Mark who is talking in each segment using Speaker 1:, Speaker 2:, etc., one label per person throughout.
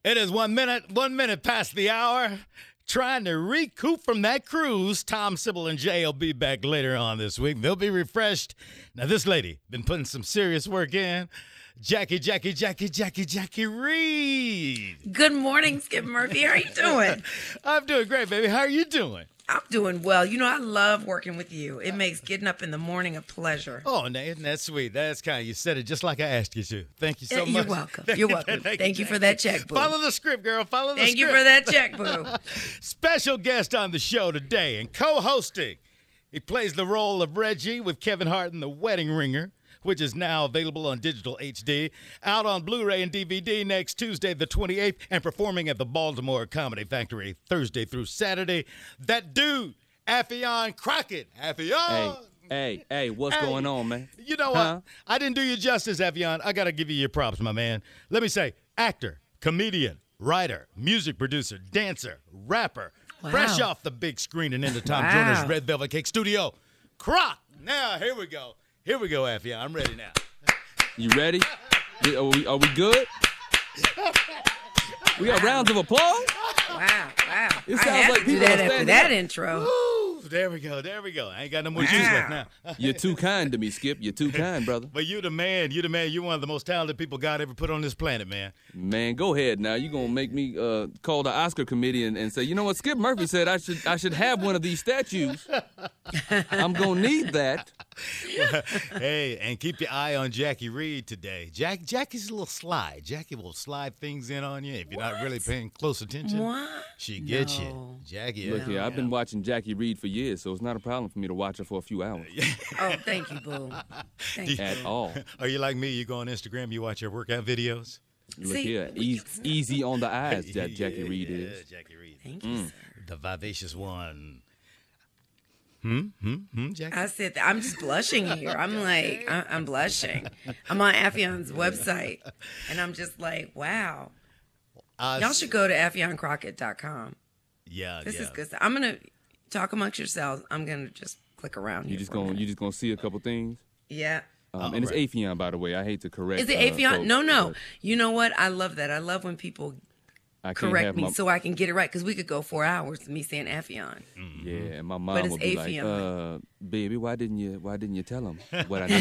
Speaker 1: It is 1 minute past the hour. Trying to recoup from that cruise. Tom, Sybil, and Jay will be back later on this week. They'll be refreshed. Now, this lady been putting some serious work in. Jackie Reed.
Speaker 2: Good morning, Skip Murphy. How are you doing?
Speaker 1: I'm doing great, baby. How are you doing?
Speaker 2: I'm doing well. You know, I love working with you. It makes getting up in the morning a pleasure.
Speaker 1: Oh, now, isn't that sweet? That's kind. You said it just like I asked you to. Thank you so much.
Speaker 2: You're welcome. You're welcome. Thank you for that check, boo.
Speaker 1: Follow the script, girl. Follow the script.
Speaker 2: Thank you for that check, boo.
Speaker 1: Special guest on the show today and co-hosting. He plays the role of Reggie with Kevin Hart in The Wedding Ringer, which is now available on digital HD, out on Blu-ray and DVD next Tuesday the 28th, and performing at the Baltimore Comedy Factory Thursday through Saturday. That dude, Affion Crockett. Affion!
Speaker 3: Hey, what's going on, man?
Speaker 1: You know what? I didn't do you justice, Affion. I got to give you your props, my man. Let me say, actor, comedian, writer, music producer, dancer, rapper, fresh off the big screen and into Tom Joyner's Red Velvet Cake Studio. Croc! Now, here we go. Here we go, Affion. I'm ready now.
Speaker 3: You ready? Are we good? We got rounds of applause?
Speaker 2: Wow.
Speaker 3: It
Speaker 2: I
Speaker 3: sounds
Speaker 2: had
Speaker 3: like
Speaker 2: to do
Speaker 3: people
Speaker 2: that
Speaker 3: are
Speaker 2: after
Speaker 3: standing
Speaker 2: that
Speaker 3: up.
Speaker 2: intro.
Speaker 1: Woo, there we go. I ain't got no more juice left now.
Speaker 3: You're too kind to me, Skip. You're too kind, brother.
Speaker 1: But you the man. You're one of the most talented people God ever put on this planet, man.
Speaker 3: Man, go ahead now. You're going to make me call the Oscar committee and say, you know what, Skip Murphy said I should have one of these statues. I'm going to need that.
Speaker 1: Hey, and keep your eye on Jackie Reed today. Jackie's a little sly. Jackie will slide things in on you if you're not really paying close attention.
Speaker 2: What?
Speaker 1: She gets you. Jackie.
Speaker 3: Look here, I've been watching Jackie Reed for years, so it's not a problem for me to watch her for a few hours.
Speaker 2: Oh, thank you, boo. Thank you.
Speaker 3: At all.
Speaker 1: Are you like me? You go on Instagram, you watch your workout videos?
Speaker 3: Look here, easy on the eyes, Jackie Reed is.
Speaker 1: Jackie Reed.
Speaker 2: Thank you, sir.
Speaker 1: The vivacious one. Jackie?
Speaker 2: I said that. I'm just blushing here. I'm like, I'm blushing. I'm on Affion's website, and I'm just like, wow. Y'all should go to AffionCrockett.com.
Speaker 1: Yeah,
Speaker 2: This is good stuff. I'm going to talk amongst yourselves. I'm going to just click around
Speaker 3: You
Speaker 2: here
Speaker 3: just
Speaker 2: for a minute.
Speaker 3: gonna see a couple things?
Speaker 2: Yeah.
Speaker 3: And it's Affion, by the way. I hate to correct.
Speaker 2: Is it Affion?
Speaker 3: folks,
Speaker 2: No.
Speaker 3: but
Speaker 2: You know what? I love that. I love when people
Speaker 3: I can't
Speaker 2: correct
Speaker 3: have
Speaker 2: me
Speaker 3: my,
Speaker 2: so I can get it right, because we could go 4 hours me saying Affion.
Speaker 3: Yeah, and my
Speaker 2: But
Speaker 3: mom
Speaker 2: it's
Speaker 3: would be
Speaker 2: Affion.
Speaker 3: like, baby, why didn't you tell him what I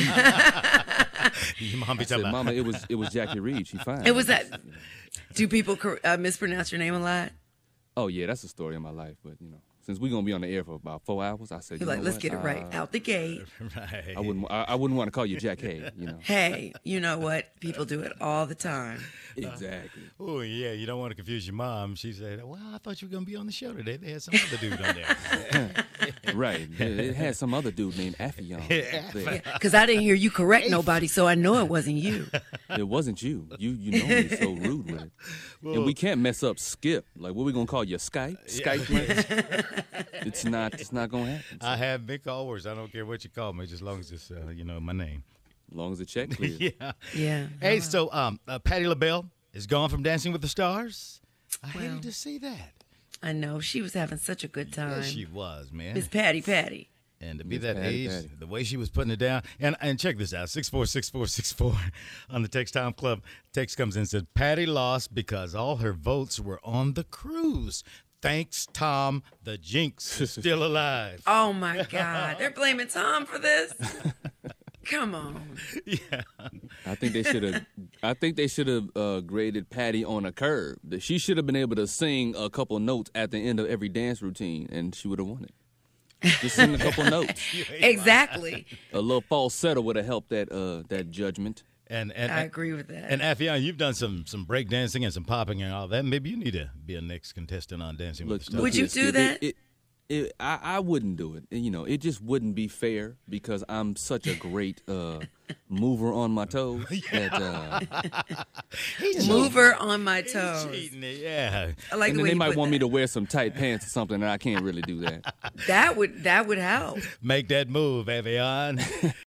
Speaker 3: need?
Speaker 1: Your mom be
Speaker 3: I said,
Speaker 1: talking about.
Speaker 3: Mama, it was Jackie Reed. She fine.
Speaker 2: It was that. Do people mispronounce your name a lot?
Speaker 3: Oh yeah, that's the story of my life. But since we're gonna be on the air for about 4 hours, I said,
Speaker 2: You're like, let's get it right out the gate.
Speaker 1: Right.
Speaker 3: I wouldn't want to call you Jack Hay.
Speaker 2: Hey, you know what? People do it all the time.
Speaker 3: Exactly.
Speaker 1: Oh, yeah, you don't want to confuse your mom. She said, well, I thought you were going to be on the show today. They had some other dude on there.
Speaker 3: Right. It had some other dude named Affion. there.
Speaker 2: Because I didn't hear you correct nobody, so I know it wasn't you.
Speaker 3: It wasn't you. You know me so rude with it. And we can't mess up Skip. Like, what we gonna call you, Skype? Skype, man? It's not gonna happen.
Speaker 1: I have been called worse. I don't care what you call me, just as long as it's, my name.
Speaker 3: As long as the check clears.
Speaker 2: Yeah.
Speaker 1: Hey, so Patti LaBelle is gone from Dancing with the Stars. I hated to see that.
Speaker 2: I know. She was having such a good time.
Speaker 1: Yes, she was, man.
Speaker 2: Miss Patty.
Speaker 1: And to be
Speaker 3: Miss
Speaker 1: that
Speaker 3: Patty,
Speaker 1: age,
Speaker 3: Patty.
Speaker 1: the way she was putting it down. And check this out, 646464 on the Text Time Club. Text comes in and said, Patty lost because all her votes were on the cruise. Thanks, Tom. The jinx is still alive.
Speaker 2: Oh, my God. They're blaming Tom for this? Come on.
Speaker 1: Yeah.
Speaker 3: I think they should have graded Patty on a curve. That she should have been able to sing a couple notes at the end of every dance routine, and she would have won it. Just sing a couple notes.
Speaker 2: Exactly.
Speaker 3: A little falsetto would have helped that judgment.
Speaker 1: And
Speaker 2: I agree with that.
Speaker 1: And Affion, you've done some break dancing and some popping and all that. Maybe you need to be a next contestant on Dancing with the Stars.
Speaker 2: Would you do that?
Speaker 3: I wouldn't do it. It just wouldn't be fair because I'm such a great mover on my toes.
Speaker 2: Mover on my toes.
Speaker 1: Cheating it, yeah.
Speaker 2: I like
Speaker 3: And
Speaker 2: the
Speaker 3: then
Speaker 2: way
Speaker 3: they
Speaker 2: you
Speaker 3: might
Speaker 2: put
Speaker 3: want
Speaker 2: that.
Speaker 3: me to wear some tight pants or something, and I can't really do that.
Speaker 2: That would help.
Speaker 1: Make that move, Affion.